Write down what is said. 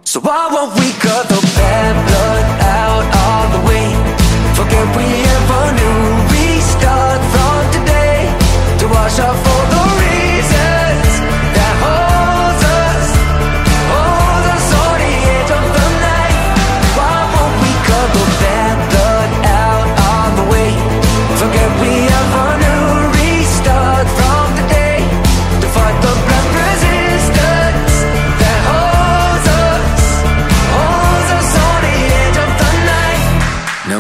So why won't we cut the bad blood out all the way? Forget we ever knew. Restart from today to wash our